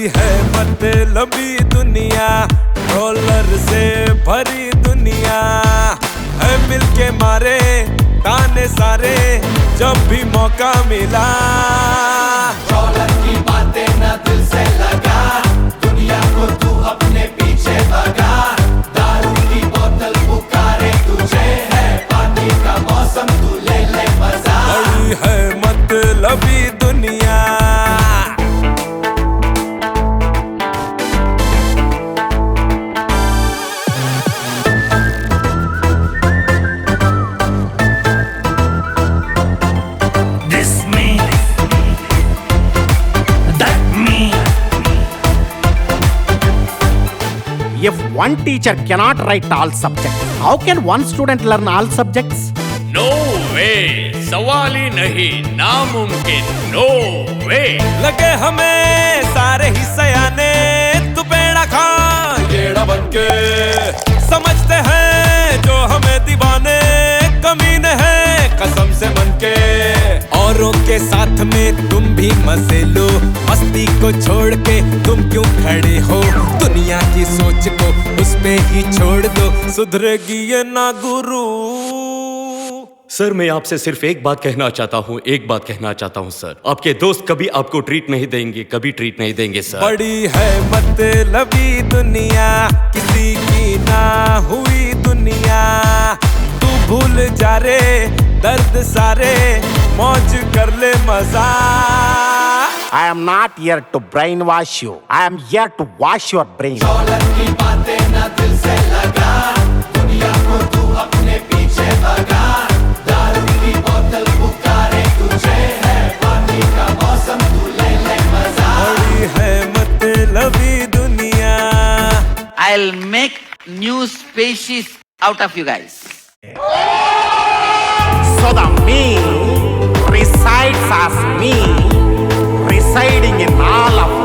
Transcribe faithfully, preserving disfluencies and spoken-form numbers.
बड़ी है मतलबी दुनिया, डॉलर से भरी दुनिया है, मिलके मारे ताने सारे जब भी मौका मिला। डॉलर की बातें ना दिल से लगा, दुनिया को तू अपने पीछे भगा, दारू की बोतल पुकारे तुझे, है पानी का मौसम तू ले ले मजा। बड़ी है मतलबी दुनिया। If one teacher cannot write all subjects, how can one student learn all subjects? No way, सवाल ही नहीं, नामुमकिन, नो वे। लगे हमें सारे ही सयाने, तू पेड़ा खा येड़ा बनके, समझते हैं जो हमें दीवाने, कमीने हैं कसम से मनके। औरों के साथ में तुम भी मजे लो, मस्ती को छोड़ के तुम क्यों खड़े हो, दुनिया की सोच को उस पे ही छोड़ दो, सुधरेगी ये ना गुरु। सर मैं आपसे सिर्फ एक बात कहना चाहता हूँ, एक बात कहना चाहता हूँ सर, आपके दोस्त कभी आपको ट्रीट नहीं देंगे, कभी ट्रीट नहीं देंगे सर। बड़ी है मतलबी दुनिया, किसी की ना हुई दुनिया, तू भूल जा रे दर्द सारे, मौज कर ले मजा। I am not here to brainwash you. I am here to wash your brain. Dollar की बातें ना दिल से लगा, दुनिया को तू अपने पीछे भगा, दारू की बोतल पुकारे तुझे, है पानी का मौसम तू ले ले मजा। बड़ी है मतलबी दुनिया। I'll make new species out of you guys. So the me resides as me, residing in all of